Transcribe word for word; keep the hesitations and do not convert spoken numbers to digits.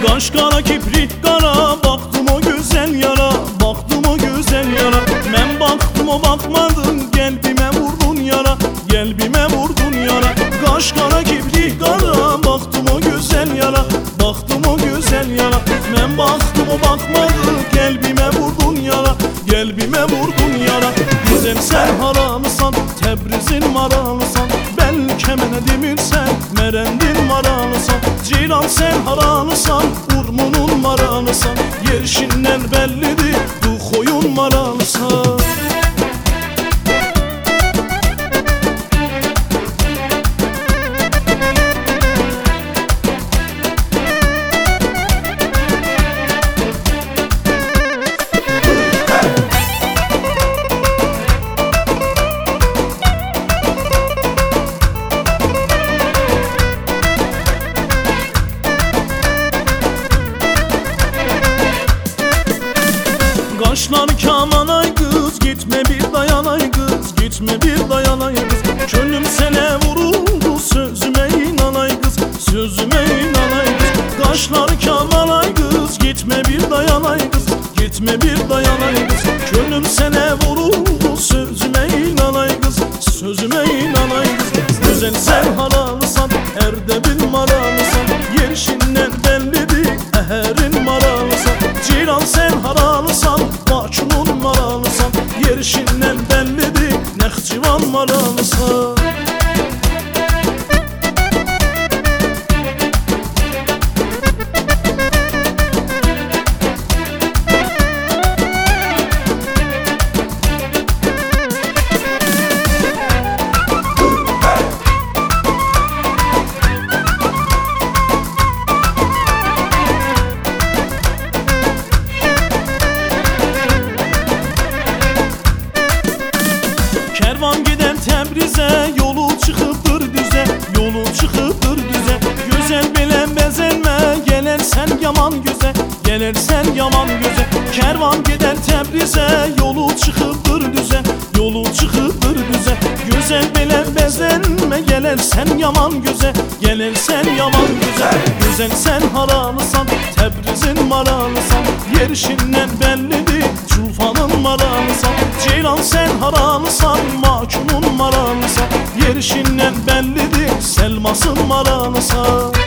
Kaş kara kiprik kara, baktım o güzel yara, baktım o güzel yara. Men baktım o bakmadın, gelbime vurdun yara, gelbime vurdun yara. Kaş kara kiprik kara, baktım o güzel yara, baktım o güzel yara. Men baktım o bakmadı, gelbime vurdun yara, gelbime vurdun yara. Güzel sen haramısan, Tebriz'in maralısan, bel kemene demirsen, merendin maralısan. Ceylan sen haranısan, Urmunun maralısan, yerişinden bellidir, bu koyun maralısan. Kaşlar kaman ay kız, gitme bir dayan ay kız, gitme bir dayan ay kız. Gönlüm sana vuruldu, sözüme inan ay kız, sözüme inan ay kız. Kaşlar kaman ay kız, gitme bir dayan ay kız, gitme bir dayan ay kız. Gönlüm sana vuruldu, sözüme inan ay kız, sözüme inan ay kız. Güzel sen halalısan, Erdebil maralısan, yerişinden bellidir, eherin maralısan. Ceylan sen haralısan, Bakının maralısan, yerişinden bellidir, Nexçıvan maralısan. Kervan gider Tebriz'e, yolu çıkıptır düze, yolu çıkıptır düze. Güzel bilen bezenme, gelersen yaman göze, gelersen yaman göze. Kervan gider Tebriz'e, yolu çıkıptır düze, yolu çıkıptır düze. Güzel bilen bezenme, gelersen yaman göze, gelersen yaman göze. Güzel sen haralısan, Tebriz'in maralısan, yerişinden bellidir, Çulfanın maralısan. Ceylan sen haralısan, Mahkumun maralısan, yerişinden bellidir, Selmasın maralısan.